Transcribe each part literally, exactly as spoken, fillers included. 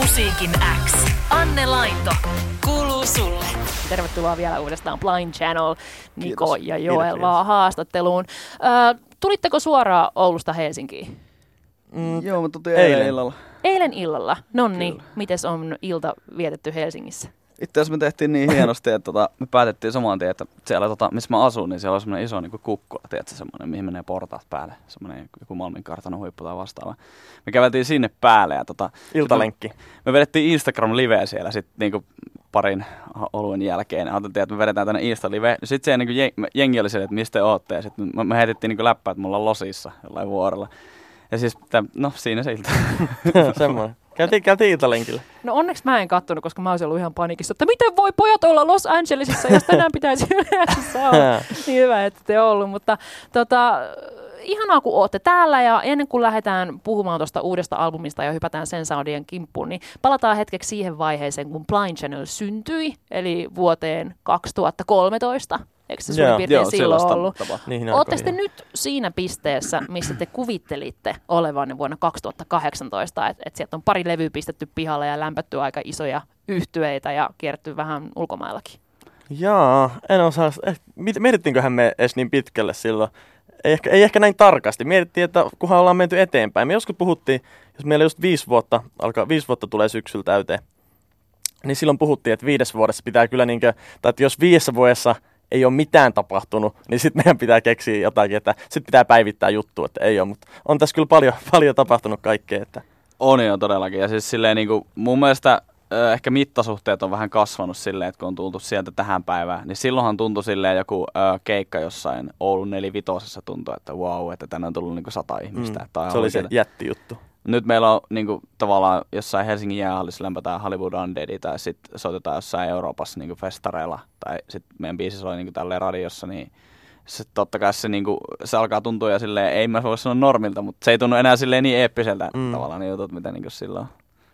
Musiikin X. Anne Lainto. Kuuluu sulle. Tervetuloa vielä uudestaan Blind Channel, Niko Kiitos. ja Joel Kiitos. vaan haastatteluun. Ö, tulitteko suoraan Oulusta Helsinkiin? Mm, joo, mä tultiin eilen, eilen illalla. Eilen illalla. Nonni, mites on ilta vietetty Helsingissä? Itse asiassa me tehtiin niin hienosti, että tota, me päätettiin saman tien, että siellä, tota, missä mä asun, niin siellä on semmoinen iso niin kukkula, tiedätkö, semmoinen, mihin menee portaat päälle. Semmoinen joku Malmin kartanon huippu tai vastaava. Me käveltiin sinne päälle ja tota, Iltalenkki. Me, me vedettiin Instagram-liveä siellä sitten niin parin oluen jälkeen. Ajateltiin, että me vedetään tänne Insta-live. Sitten se niin jeng, jengi oli siellä, että mistä te ootte. Ja sitten me, me heitettiin niin läppää, että me ollaan Losissa jollain vuorella. Ja siis, no siinä se ilta. Semmoinen. Käytiin, käytiin iltalenkillä. No onneksi mä en kattonut, koska mä olisin ollut ihan panikissa, että miten voi pojat olla Los Angelesissa, jos tänään pitäisi yleensä olla. Niin hyvä, että te ollut, mutta tota, ihanaa kun ootte täällä ja ennen kuin lähdetään puhumaan tuosta uudesta albumista ja hypätään sen soundien kimppuun, niin palataan hetkeksi siihen vaiheeseen, kun Blind Channel syntyi, eli vuoteen kaksituhattakolmetoista. Eikö se suurin piirtein joo, silloin ollut? Niin, Ootte sitten nyt siinä pisteessä, missä te kuvittelitte olevanne vuonna kaksituhattakahdeksantoista, että et sieltä on pari levyä pistetty pihalle ja lämpätty aika isoja yhtyeitä ja kierretty vähän ulkomaillakin? Jaa, en osaa. Eh, mietittiinköhän me edes niin pitkälle silloin? Ei ehkä, ei ehkä näin tarkasti. Mietittiin, että kunhan ollaan menty eteenpäin. Me joskus puhuttiin, jos meillä just viisi vuotta, alkaa, viisi vuotta tulee syksyllä täyteen, niin silloin puhuttiin, että viides vuodessa pitää kyllä niinkö, tai että jos viidessä vuodessa ei ole mitään tapahtunut, niin sitten meidän pitää keksiä jotakin, että sitten pitää päivittää juttu, että ei ole, mutta on tässä kyllä paljon, paljon tapahtunut kaikkea. Että. On jo todellakin, ja siis silleen niin kuin, mun mielestä ö, ehkä mittasuhteet on vähän kasvanut silleen, että kun on tultu sieltä tähän päivään, niin silloinhan tuntui silleen joku ö, keikka jossain Oulun nelivitosessa tuntui, että wow, että tänne on tullut niin kuin sata ihmistä. Mm, että se oli se jättijuttu. Nyt meillä on niin kuin, tavallaan jossain Helsingin jäähallissa lämpätään Hollywood Undeadia tai sitten soitetaan jossain Euroopassa niin kuin festareilla tai sitten meidän biisi soi niin kuin tälleen radiossa, niin se, totta kai se, niin kuin, se alkaa tuntua ja silleen, ei mä voi sanoa normilta, mutta se ei tunnu enää silleen niin eeppiseltä mm. tavallaan ne jutut, mitä niin kuin silloin.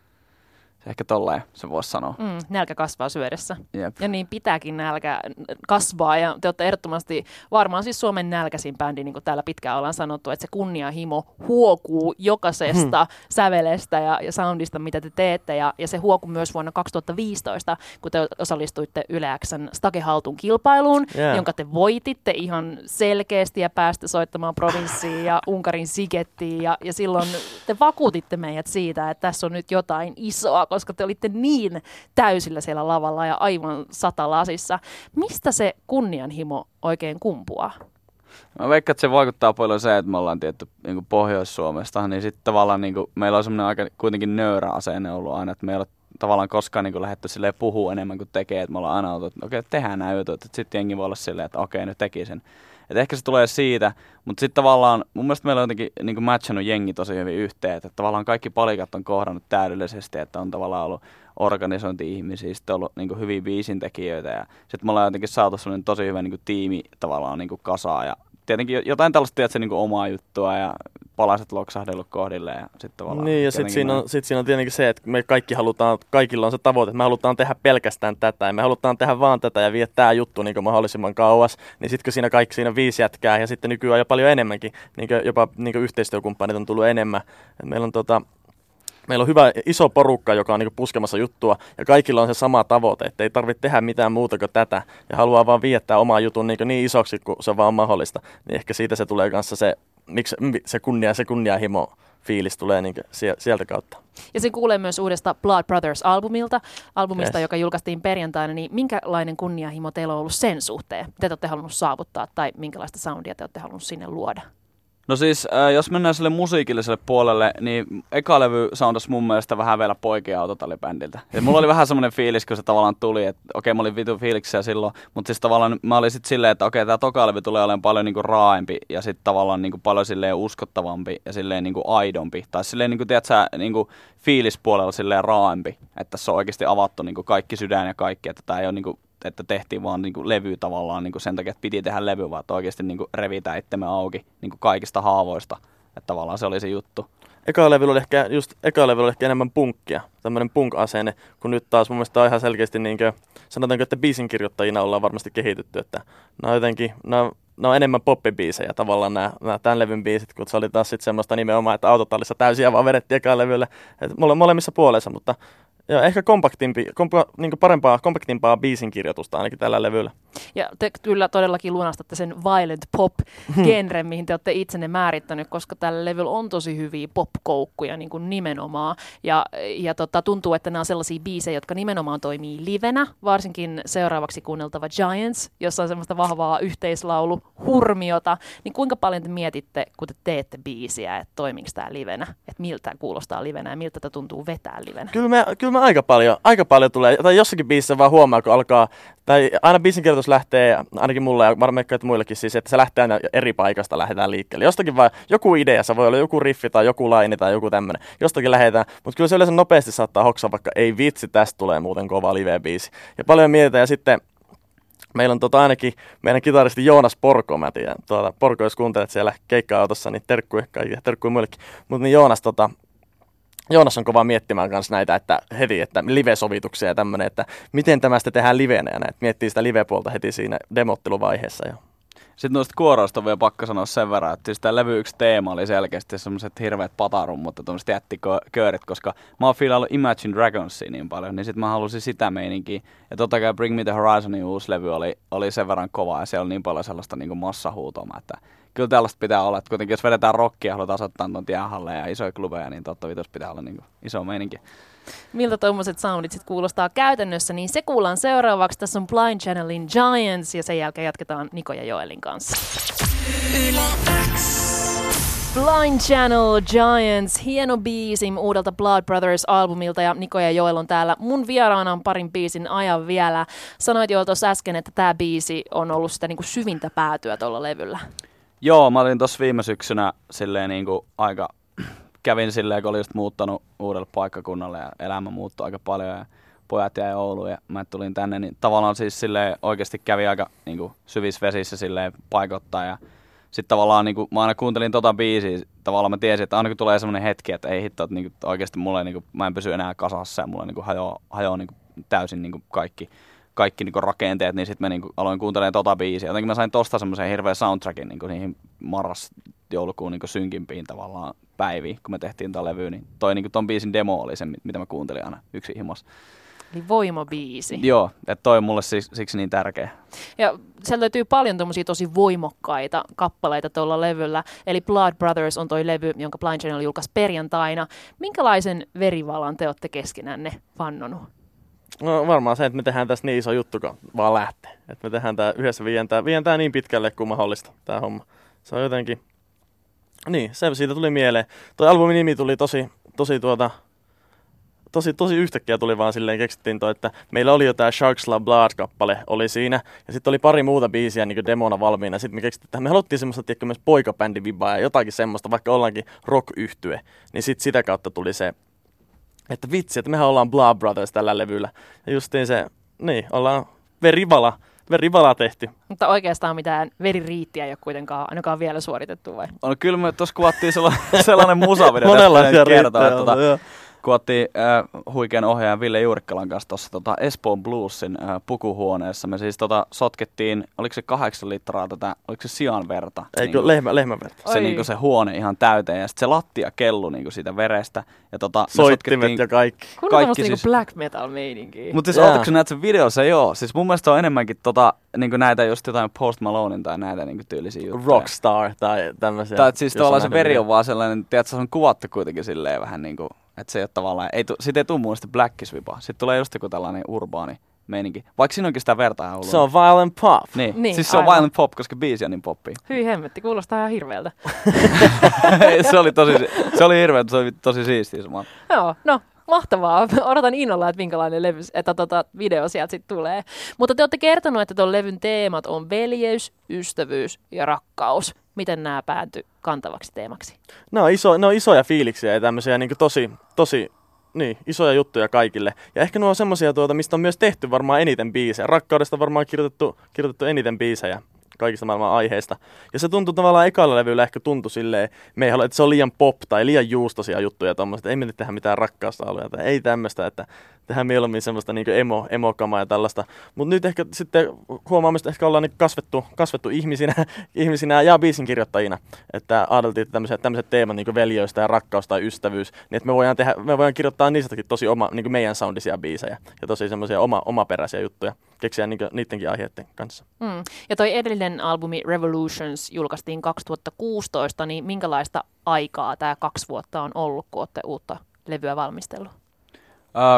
Ehkä tolleen se voisi sanoa. Mm, nälkä kasvaa syödessä. Jep. Ja niin pitääkin nälkä kasvaa. Ja te olette ehdottomasti varmaan siis Suomen nälkäisin bändi, niin kuin täällä pitkään ollaan sanottu, että se kunnianhimo huokuu jokaisesta hmm. sävelestä ja, ja soundista, mitä te teette. Ja, ja se huokui myös vuonna kaksituhattaviisitoista, kun te osallistuitte Yle X:n Stake Haltun kilpailuun, yeah. jonka te voititte ihan selkeästi ja pääsitte soittamaan Provinssiin ja Unkarin Sigettiin. Ja, ja silloin te vakuutitte meidät siitä, että tässä on nyt jotain isoa, koska te olitte niin täysillä siellä lavalla ja aivan satalasissa. Mistä se kunnianhimo oikein kumpuaa? Mä veikkaan, että se vaikuttaa paljon se, että me ollaan tietty niin Pohjois-Suomesta, niin sitten tavallaan niin kuin, meillä on semmoinen aika kuitenkin nöyrä asenne ollut aina, että me ei ole tavallaan koskaan niin lähdetty silleen puhua enemmän kuin tekee, että me ollaan aina oltu, että okei, okay, tehdään nämä jutut, että sitten jengi voi olla silleen, että okei, okay, nyt teki sen. Et ehkä se tulee siitä, mutta sitten tavallaan mun mielestä meillä on jotenkin niin kuin matchannut jengi tosi hyvin yhteen, että tavallaan kaikki palikat on kohdannut täydellisesti, että on tavallaan ollut organisointi-ihmisiä, sitten on ollut niin kuin hyviä biisintekijöitä ja sitten me ollaan jotenkin saatu sellainen tosi hyvä niin kuin tiimi tavallaan niin kuin kasaan ja tietenkin jotain tällaista tiedätkö, niin kuin omaa juttua ja palaset loksahdellut kohdilleen. Ja sit niin ja sitten siinä, on, sit siinä on tietenkin se, että me kaikki halutaan, kaikilla on se tavoite, että me halutaan tehdä pelkästään tätä ja me halutaan tehdä vaan tätä ja viedä tämä juttu niin kuin mahdollisimman kauas. Niin sitten kun siinä kaikki siinä viisi jätkää ja sitten nykyään jo paljon enemmänkin, niin kuin jopa niin kuin yhteistyökumppanit on tullut enemmän. Et meillä on tota, Meillä on hyvä iso porukka, joka on niinku puskemassa juttua ja kaikilla on se sama tavoite, että ei tarvitse tehdä mitään muuta kuin tätä ja haluaa vaan viettää omaa jutun niinku niin isoksi kuin se vaan on mahdollista. Niin ehkä siitä se tulee kanssa se, miksi se kunnia, se kunnianhimo fiilis tulee niinku sieltä kautta. Ja se kuulee myös uudesta Blood Brothers-albumilta, albumista, yes. joka julkaistiin perjantaina, niin minkälainen kunnianhimo teillä on ollut sen suhteen? Te olette halunnut saavuttaa tai minkälaista soundia te olette halunnut sinne luoda? No siis, äh, jos mennään sille musiikilliselle puolelle, niin eka levy soundasi mun mielestä vähän vielä poikien autotallibändiltä. Ja mulla oli vähän semmoinen fiilis, kun se tavallaan tuli, että okei, okay, mä olin vitu fiiliksiä silloin, mutta siis tavallaan mä olin sitten silleen, että okei, okay, tää toka levy tulee olemaan paljon niinku raaempi ja sitten tavallaan niinku paljon silleen uskottavampi ja silleen niinku aidompi. Tai silleen niinku, tiedätkö, niinku fiilispuolella silleen raaempi, että se on oikeasti avattu niinku kaikki sydän ja kaikki, että tää ei ole niinku että tehtiin vaan niinku levy tavallaan niinku sen takia, että piti tehdä levy, vaan että oikeasti niinku revitään itsemme auki niinku kaikista haavoista. Että tavallaan se oli se juttu. Eka levyllä oli ehkä, just eka levyllä oli ehkä enemmän punkkia, tämmöinen punk-asenne, kun nyt taas mun mielestä on ihan selkeästi niinkö, sanotaanko, että biisinkirjoittajina ollaan varmasti kehitytty, että nämä on jotenkin, nämä ne on enemmän poppibiisejä tavallaan nämä, nämä tämän levyn biisit, kun se oli taas sitten semmoista nimenomaan, että autotallissa täysiä vaan vedettiin ekaan levylle. Että mole, molemmissa puolensa, mutta Joo, ehkä kompaktimpi, kompa, niin parempaa, kompaktimpaa biisin kirjoitusta ainakin tällä levyllä. Ja te kyllä todellakin lunastatte sen violent pop-genren, mihin te olette itsenne määrittänyt, koska tällä levyllä on tosi hyviä pop-koukkuja niin kuin nimenomaan. Ja, ja tota, tuntuu, että nämä on sellaisia biisejä, jotka nimenomaan toimii livenä, varsinkin seuraavaksi kuunneltava Giants, jossa on semmoista vahvaa yhteislaulu-hurmiota. Niin kuinka paljon te mietitte, kun te teette biisiä, että toimiiko tämä livenä, että miltä tämä kuulostaa livenä ja miltä tämä tuntuu vetää livenä? Kyllä me, kyllä me aika paljon, aika paljon tulee, tai jossakin biisissä vaan huomaa, kun alkaa, tai aina biisin kirjoitus lähtee, ainakin mulle ja varmaan että muillekin siis, että se lähtee aina eri paikasta, lähdetään liikkeelle. Jostakin vaan joku idea, se voi olla joku riffi tai joku laini tai joku tämmöinen, jostakin lähdetään, mutta kyllä se yleensä nopeasti saattaa hoksaa, vaikka ei vitsi, tästä tulee muuten kova live-biisi. Ja paljon mietitään ja sitten meillä on tota ainakin meidän kitaristi Joonas Porko, mä tiedän, tuota, Porko, jos kuuntelet siellä keikka-autossa, niin terkkuja kaikille, terkkuja muillekin, mutta niin Joonas tota, Joonas on kova miettimään kanssa näitä, että heti, että live-sovituksia ja tämmöinen, että miten tämä sitten tehdään livenä ja näin, miettii sitä live-puolta heti siinä demotteluvaiheessa jo. Sitten noista kuoroista on vielä pakko sanoa sen verran, että siis tämä levy yksi teema oli selkeästi semmoiset hirveät patarummut ja tuommoiset jättiköörit, koska mä oon fiilaillut Imagine Dragonsia niin paljon, niin sitten mä halusin sitä meininkiä. Ja totta kai Bring Me The Horizonin uusi levy oli, oli sen verran kova ja siellä oli niin paljon sellaista niin kuin massahuutomaa, että kyllä tällaista pitää olla, että kuitenkin jos vedetään rockia ja halutaan asettaa tuon jäähalleja ja isoja klubeja, niin totta vitos pitää olla niin kuin iso meininki. Miltä tuommoiset soundit sitten kuulostaa käytännössä, niin se kuullaan seuraavaksi. Tässä on Blind Channelin Giants ja sen jälkeen jatketaan Niko ja Joelin kanssa. Yle X. Blind Channel Giants, hieno biisi uudelta Blood Brothers-albumilta ja Niko ja Joel on täällä. Mun vieraana on parin biisin ajan vielä. Sanoit jo tuossa äsken, että tämä biisi on ollut sitä niinku syvintä päätyä tuolla levyllä. Joo, mä olin tossa viime syksynä silleen niinku aika, kävin silleen, kun olin just muuttanut uudelle paikkakunnalle ja elämä muuttui aika paljon ja pojat jäi Ouluun ja mä tulin tänne, niin tavallaan siis silleen oikeasti kävi aika niinku syvissä vesissä silleen paikottaa ja sitten tavallaan niinku, mä aina kuuntelin tota biisiä, tavallaan mä tiesin, että aina kun tulee semmoinen hetki, että ei hitto, että niinku, oikeasti mulle niinku, mä en pysy enää kasassa ja mulle niinku hajoaa hajoo niinku, täysin niinku, kaikki. kaikki niinku rakenteet, niin sitten mä niinku aloin kuuntelemaan tota biisiä. Jotenkin mä sain tosta semmoisen hirveän soundtrackin niinku niihin marras-joulukuun niinku synkimpiin tavallaan päiviin, kun me tehtiin tää levy, niin toi niinku ton biisin demo oli se, mitä mä kuuntelin aina yksin himassa. Eli voimabiisi. Joo, että toi on mulle siksi, siksi niin tärkeä. Ja sieltä löytyy paljon tommosia tosi voimakkaita kappaleita tuolla levyllä. Eli Blood Brothers on toi levy, jonka Blind Channel julkaisi perjantaina. Minkälaisen verivalan te olette keskenänne vannonut? No varmaan se, että me tehdään tässä niin iso juttu, kun vaan lähtee. Että me tehdään tää yhdessä, viedään tää, viedään tää niin pitkälle kuin mahdollista, tää homma. Se on jotenkin, niin, se siitä tuli mieleen. Toi albumin nimi tuli tosi, tosi tuota, tosi, tosi yhtäkkiä tuli vaan silleen, keksittiin toi, että meillä oli jo tää Sharks Love Blood-kappale oli siinä. Ja sitten oli pari muuta biisiä niin demona valmiina. Sitten me keksittiin, että me haluttiin semmoista, tiedätkö, myös poikabändivibaa ja jotakin semmoista, vaikka ollaankin rock-yhtye. Niin sitten sitä kautta tuli se, että vitsi, että mehän ollaan Blood Brothers tällä levyllä. Ja justiin se, niin, ollaan verivala, verivala tehty. Mutta oikeastaan mitään veririittiä ei ole kuitenkaan ainakaan vielä suoritettu vai? No kyllä me tuossa kuvattiin sellainen, sellainen musavideo. Monenlaisia kertoa, että tuota, joo. Kuvattiin äh, huikean ohjaajan Ville Juurikkalan kanssa tuossa tota Espoon Bluesin äh, pukuhuoneessa. Me siis tota, sotkettiin, oliko se kahdeksan litraa tätä, oliko se sianverta? Eikö niin, lehmä, lehmäverta? Se, niin se huone ihan täyteen ja sitten se lattia kellu niin siitä verestä. Ja tota, soittimet ja kaikki. Kun on tämmöistä siis, niinku black metal meininkiä. Mutta siis ootatko näet sen videossa? Joo. Siis mun mielestä on enemmänkin tota, niinku näitä just jotain Post Malonein tai näitä niinku tyylisiä juttuja. Rockstar tai tämmöisiä. Tai siis tavallaan se veri on vaan sellainen, tiedätkö, se on kuvattu kuitenkin silleen vähän niinku, että se ei ole tavallaan, ei tu, siitä ei tule mun sitä blackisvipaa. Sitten tulee just joku tällainen urbaani meininki. Vaikka siinä onkin sitä verta ihan ollut. Se on violent pop. Niin, niin siis se on aivan. violent pop, koska biisi on niin poppia. Hyi hemmetti, kuulostaa ihan hirveältä. se oli tosi, se oli hirveä, se oli tosi siistiä samalla. Joo, no. Mahtavaa. Odotan innolla, että minkälainen levy, että tota, video sieltä sitten tulee. Mutta te olette kertonut, että tuon levyn teemat on veljeys, ystävyys ja rakkaus. Miten nämä päätyi kantavaksi teemaksi? Ne on, iso, ne on isoja fiiliksiä ja tämmöisiä niin tosi, tosi niin, isoja juttuja kaikille. Ja ehkä nuo on semmoisia, tuota, mistä on myös tehty varmaan eniten biisejä. Rakkaudesta varmaan kirjoitettu, kirjoitettu eniten biisejä kaikista maailman aiheista. Ja se tuntui tavallaan ekalla levyllä ehkä tuntui silleen, me ei halua, että se on liian pop tai liian juustosia juttuja tommoset. Ei me nyt tehdä mitään rakkauslauluja tai ei tämmöistä, että tehdään mieluummin semmoista niin emo, emokamaa ja tällaista. Mutta nyt ehkä sitten huomaamme, että ehkä ollaan niin kasvettu, kasvettu ihmisinä, ihmisinä ja biisinkirjoittajina. Että ajateltiin, että tämmöiset, tämmöiset teemat niin veljöistä ja rakkaus tai ystävyys, niin että me voidaan, tehdä, me voidaan kirjoittaa niistäkin tosi oma, niin meidän soundisia biisejä ja tosi semmoisia oma, omaperäisiä juttuja. Keksiä niin niidenkin aiheiden kanssa. Mm. Ja toi edellinen albumi Revolutions julkaistiin kaksituhattakuusitoista, niin minkälaista aikaa tämä kaksi vuotta on ollut, kun olette uutta levyä valmistellut? Ää,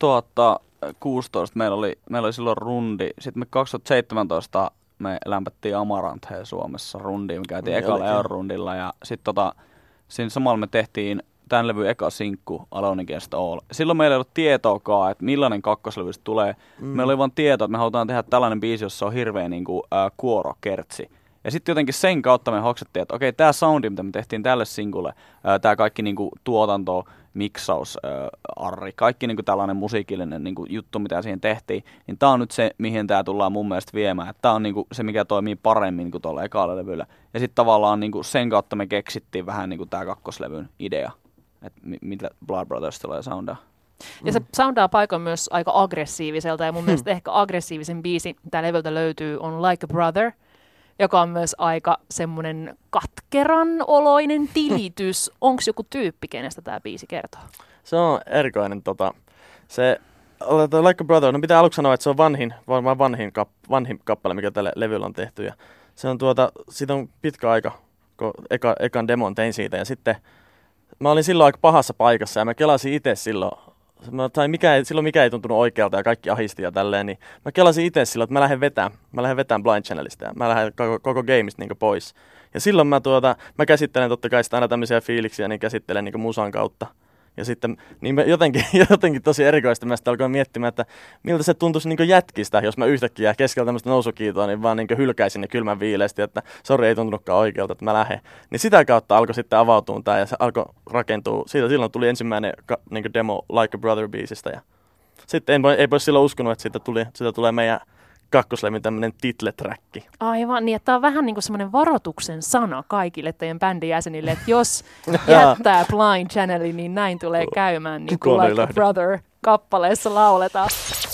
kaksituhattakuusitoista meillä oli, meillä oli silloin rundi. Sitten me kaksituhattaseitsemäntoista me lämpättiin Amarantheen Suomessa rundiin. Me käytiin Mm, ekalla olikin. Eurorundilla ja sitten tota, siinä samalla me tehtiin tämän levyn eka sinkku Alone Against All. Silloin meillä ei ollut tietoakaan, että millainen kakkoslevy tulee. Mm. Meillä oli vaan tieto, että me halutaan tehdä tällainen biisi, jossa on hirveä niin kuin, äh, kuorokertsi. Ja sitten jotenkin sen kautta me hoksattiin, että okei, tämä soundi, mitä me tehtiin tälle sinkulle, äh, tämä kaikki niin kuin, tuotanto, miksaus, äh, arri, kaikki niin kuin, tällainen musiikillinen niin kuin, juttu, mitä siihen tehtiin, niin tämä on nyt se, mihin tämä tullaan mun mielestä viemään. Tämä on niin kuin, se, mikä toimii paremmin kuin tuolla ekalla levyllä. Ja sitten tavallaan niin kuin, sen kautta me keksittiin vähän niin kuin, tämä kakkoslevyn idea. Että mitä Blood Brothers tulee soundaa. Ja se soundaa paikoin myös aika aggressiiviselta, ja mun mielestä ehkä aggressiivisen biisi, mitä levyltä löytyy, on Like a Brother, joka on myös aika semmoinen katkeran oloinen tilitys. Onko joku tyyppi, kenestä tämä biisi kertoo? Se on erikoinen. Tota, se, Like a Brother, no pitää aluksi sanoa, että se on vanhin, varmaan vanhin, kap, vanhin kappale, mikä tälle levyllä on tehty. Ja se on tuota, siitä on pitkä aika, kun eka, ekan demon tein siitä, ja sitten mä olin silloin aika pahassa paikassa ja mä kelasin itse silloin, mä, tai mikä ei, silloin mikä ei tuntunut oikealta ja kaikki ahisti ja tälleen, niin mä kelasin itse silloin, että mä lähden vetämään, mä lähden vetämään Blind Channelista ja mä lähden koko, koko gameista niin pois. Ja silloin mä, tuota, mä käsittelen totta kai sitä aina tämmöisiä fiiliksiä, niin käsittelen niin musan kautta. Ja sitten niin jotenkin, jotenkin tosi erikoista mä sitten alkoin miettimään, että miltä se tuntuisi niin jätkistä, jos mä yhtäkkiä keskellä tämmöistä nousukiitoa, niin vaan niin hylkäisin ne kylmän viileästi, että sori, ei tuntunutkaan oikealta, että mä lähden. Niin sitä kautta alkoi sitten avautua tämä ja se alkoi rakentua. Siitä silloin tuli ensimmäinen niin demo Like a Brother-biisistä. Ja sitten ei, ei pois silloin uskonut, että siitä, tuli, siitä tulee meidän kakkoslevin tämmöinen titleträkki. Aivan, niin että tämä on vähän niin kuin semmoinen varoituksen sana kaikille teidän bändin jäsenille, että jos jättää Blind Channelin, niin näin tulee käymään, niin kuin Like a Brother-kappaleessa lauletaan.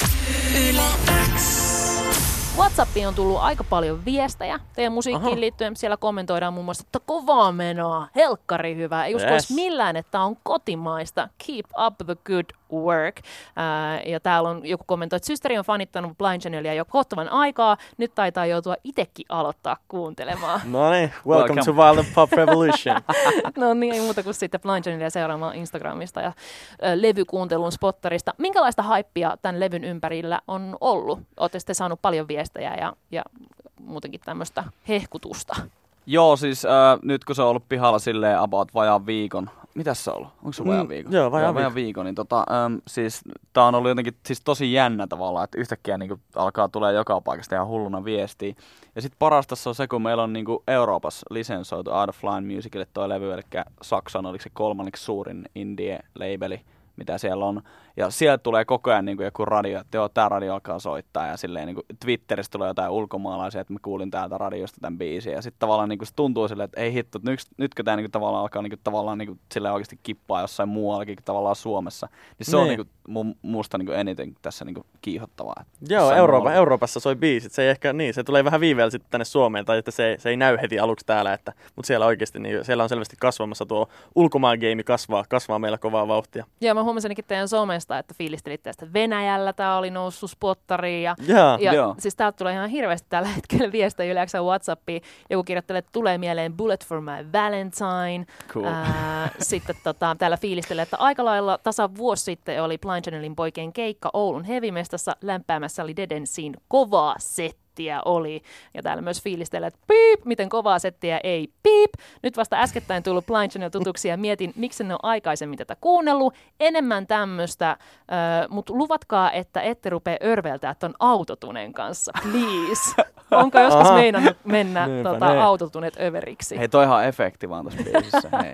WhatsAppiin on tullut aika paljon viestejä teidän musiikkiin Aha. liittyen. Siellä kommentoidaan muun muassa, että kovaa menoa, helkkari hyvä. Ei uskoisi yes. millään, että on kotimaista. Keep up the good work. Ää, ja täällä on joku kommentoi, että systeri on fanittanut Blind Channelia jo kohtavan aikaa. Nyt taitaa joutua itsekin aloittaa kuuntelemaan. No niin, welcome, welcome to Violent Pop Revolution. No niin, ei muuta kuin sitten Blind Channelia seuraamaan Instagramista ja ä, levykuuntelun spottarista. Minkälaista haippia tämän levyn ympärillä on ollut? Olette sitten saanut paljon viestejä ja, ja muutenkin tämmöistä hehkutusta. Joo, siis äh, nyt kun se on ollut pihalla silleen about vajaan viikon. Mitäs se on ollut? Onko se vajaan viikon? Mm, joo, vajaan, joo, vajaan viikon. Niin tota, ähm, siis tää on ollut jotenkin siis tosi jännä tavallaan, että yhtäkkiä niinku alkaa tulee joka paikasta ihan hulluna viestiä. Ja sit parasta se on se, kun meillä on niinku Euroopassa lisensoitu Out of Line Musicille toi levy, eli Saksan oliko se kolmanneksi suurin indie-labeli, mitä siellä on. Ja sieltä tulee koko ajan niin kuin joku radio, että joo, tää radio alkaa soittaa. Ja silleen niin kuin Twitterissä tulee jotain ulkomaalaisia, että mä kuulin täältä radiosta tämän biisin. Ja sitten tavallaan niin kuin se tuntuu silleen, että ei hitto, että nyt, nytkö tää niin kuin tavallaan alkaa niin kuin, tavallaan niin kuin, silleen oikeasti kippaa jossain muuallakin kuin tavallaan Suomessa. Niin se niin. on niin kuin, mun, musta niin kuin eniten tässä niin kuin kiihottavaa. Joo, Eurooppa, Euroopassa soi biisit. Se ei ehkä niin, se tulee vähän viiveellä sitten tänne Suomeen, tai että se, se ei näy heti aluksi täällä. Että, mutta siellä oikeasti, niin, siellä on selvästi kasvamassa tuo ulkomaan game kasvaa, kasvaa meillä kovaa vauhtia. Joo, mä huomasinkin teidän somesta, että fiilistelitte tästä Venäjällä, tää oli noussut spottariin. Ja, yeah. ja Joo. siis täältä tulee ihan hirveästi tällä hetkellä viestejä yleensä WhatsAppiin. Joku kirjoittelee, että tulee mieleen Bullet for my Valentine. Cool. Ää, sitten tota, täällä fiilistelee, että aika lailla tasan vuosi sitten oli Blind Channelin poikien keikka Oulun Hevimestassa. Lämpäämässä oli Dead Ensin kovaa settiä oli. Ja täällä myös fiilistelee, että piip, miten kovaa settiä ei piip. Nyt vasta äskettäin tullut Blind Channel tutuksi ja mietin, miksi ne on aikaisemmin tätä kuunnellut. Enemmän tämmöistä, äh, mutta luvatkaa, että ette rupea örveltää ton autotunen kanssa, please. Onko joskus Aha. meinannut mennä tota, autotunet överiksi? Hei, toi ihan efekti vaan tossa biisissä, hei.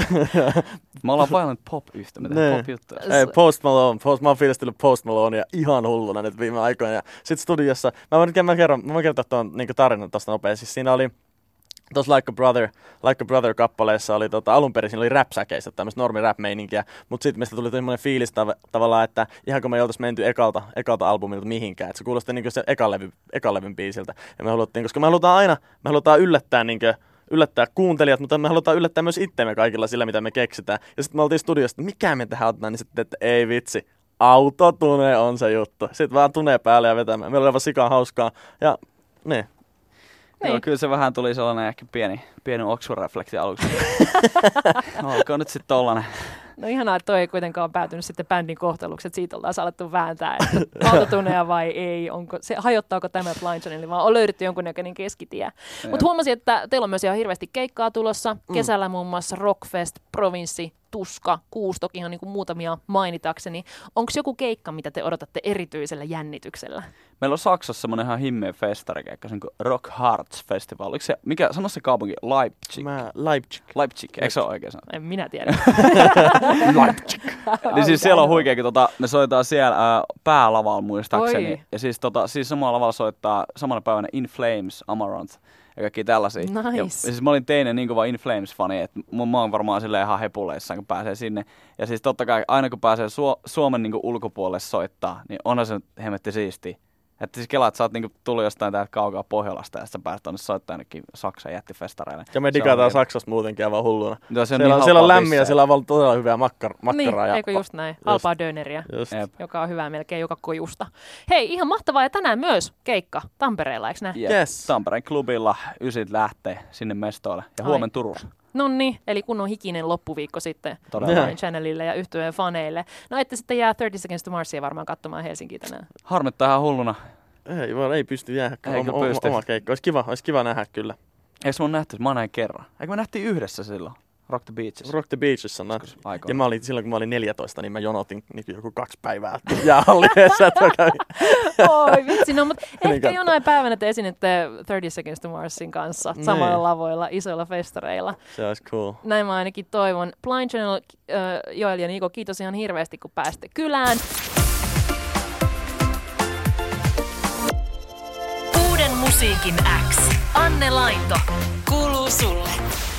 Me ollaan Violent Pop-yhtä, me tehdään pop-juttuja. Hei, Post Malone, Post, mä oon fiilistellyt Post Malonea ihan hulluna nyt viime aikoina. Ja sit studiossa, mä voin, mä kerron, mä voin kertoa tuon niin tarinan tosta nopeasti. Siis siinä oli, Tuossa Like a Brother, Like a Brother-kappaleessa oli tota, alun perin siinä oli rap-säkeistä, tämmöistä normi-rap-meininkiä, mutta sitten meistä tuli semmoinen fiilis tav- tavallaan, että ihan kun me ei oltaisi menty ekalta, ekalta albumilta mihinkään, että se kuulosti niin kuin se ekan levy, ekan levyn biisiltä. Ja me haluttiin, koska me halutaan aina, me halutaan yllättää niin kuin, yllättää kuuntelijat, mutta me halutaan yllättää myös itsemme kaikilla sillä, mitä me keksitään. Ja sitten me oltiin studiossa, että mikä me tähän otetaan, niin sitten, että ei vitsi, autotune on se juttu. Sitten vaan tune päälle ja vetämään. Meillä oli aivan sikan hauskaa. Ja ne. Joo, kyllä se vähän tuli sellainen ehkä pieni, pieni oksureflekti aluksi. Olkoon nyt sitten tollanen. No ihanaa, että toi ei kuitenkaan päätynyt sitten bändin kohtaluksi, että siitä ollaan alettu vääntää, että autotuneja vai ei, onko, se, hajottaako tämä Blind Channel, vaan on löydetty jonkunnäköinen keskitie. Mutta huomasin, että teillä on myös ihan hirveästi keikkaa tulossa. Kesällä muun muassa Rockfest, Provinssi, Tuska, Kuustokin ihan niin kuin muutamia mainitakseni. Onko joku keikka, mitä te odotatte erityisellä jännityksellä? Meillä on Saksassa semmoinen ihan himmeä festarikeikka, se on kuin Rock Hearts Festival. Oliko se, mikä, sano se kaupunki, Leipzig? Mä, Leipzig. Leipzig, eikö se ole oikein sana? En minä tiedä. Leipzig. Niin siis siellä on huikea, kun tota, ne soittaa siellä äh, päälavalla muistaakseni. Oi. Ja siis, tota, siis samalla lavalla soittaa samana päivänä In Flames, Amaranth ja kaikki tällaisia. Nice. Ja, ja siis mä olin teinen niin kova In Flames-fani, että mä oon varmaan silleen ihan hepuleissaan, kun pääsee sinne. Ja siis totta kai aina kun pääsee Su- Suomen niin ulkopuolelle soittaa, niin onhan se hemmetti siistiä. Että siis kelaa, että sä oot niinku tullut jostain täältä kaukaa Pohjolasta ja sä pääset tonne soittaa ainakin Saksan jättifestareille. Ja me digataan Saksasta muutenkin aivan hulluna. No, se on siellä, niin siellä on halpaa lämmin ja siellä on vaan todella hyvää makkar- makkaraa. Niin, ja eikö just näin? Halpaa döneriä, Jep. joka on hyvää melkein joka kojusta. Hei, ihan mahtavaa ja tänään myös keikka Tampereella, eikö näin? Jep. Yes. Tampereen klubilla ysit lähtee sinne mestoille ja Ai. huomen Turussa. No niin, eli kun on hikinen loppuviikko sitten Todella. Blind Channelille ja yhtyeen faneille. No ette sitten jää thirty Seconds to Marsia varmaan katsomaan Helsinkiin tänään. Harmittaa ihan hulluna. Ei, vaan ei pysty jäädä. Ei Oma, kyllä pysty. oma keikka. Olisi kiva, olisi kiva nähdä kyllä. Eikö mä oon nähty? Mä näin kerran. Eikö me nähtiin yhdessä silloin? Rock the Beaches. Rock the Beaches on Aikoina. ja mä olin, silloin kun mä olin neljätoista, niin mä jonotin niin joku kaksi päivää jäähallineessa, että mä kävin. Oi vitsi, no mutta ehkä Niin katso. jonain päivänä te esinette thirty Seconds to Marsin kanssa Niin. samoilla lavoilla, isoilla festareilla. Se olisi cool. Näin mä ainakin toivon. Blind Channel, äh, Joel ja Niko, kiitos ihan hirveästi kun pääsitte kylään. Uuden musiikin X. Anne Lainto. Kuuluu sulle.